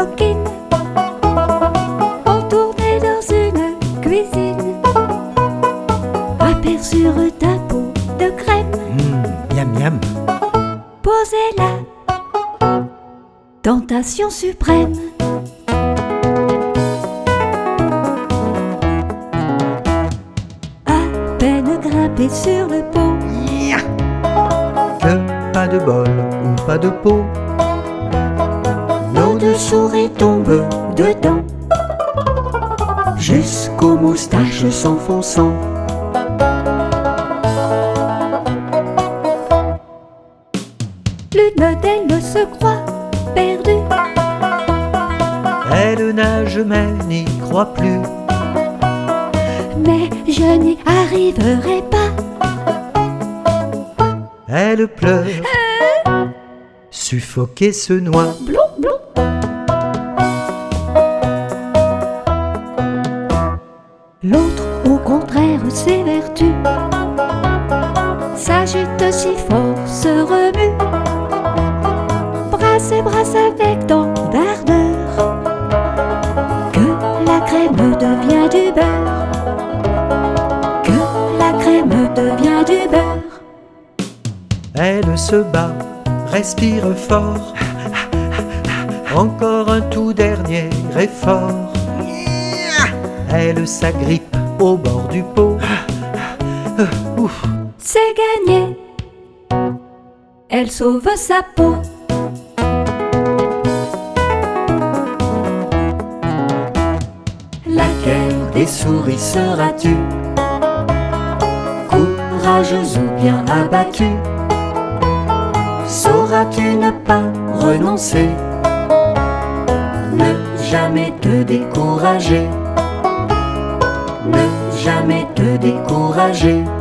coquine. On tournait dans une cuisine. Aperçurent un pot de crème. Miam miam. Posez la tentation suprême. À peine grimpé sur le pot, Que pas de bol ou pas de pot. l'eau de souris tombe dedans, jusqu'aux moustaches s'enfonçant. L'une d'elles se croit perdue. Elle nage mais n'y croit plus. Mais je n'y arriverai pas. Elle pleure, suffoquée se noie. Blou, blou. L'autre, au contraire, s'évertue, s'agite si fort, se remue, brasse avec tant d'ardeur, que la crème devient du beurre, que la crème devient du beurre. Elle se bat, respire fort. Encore un tout dernier effort. Elle s'agrippe au bord du pot. Ouf. C'est gagné, elle sauve sa peau. Laquelle des souris seras-tu? Courageuse ou bien abattue? Sauras-tu ne pas renoncer? Ne jamais te décourager. Ne jamais te décourager.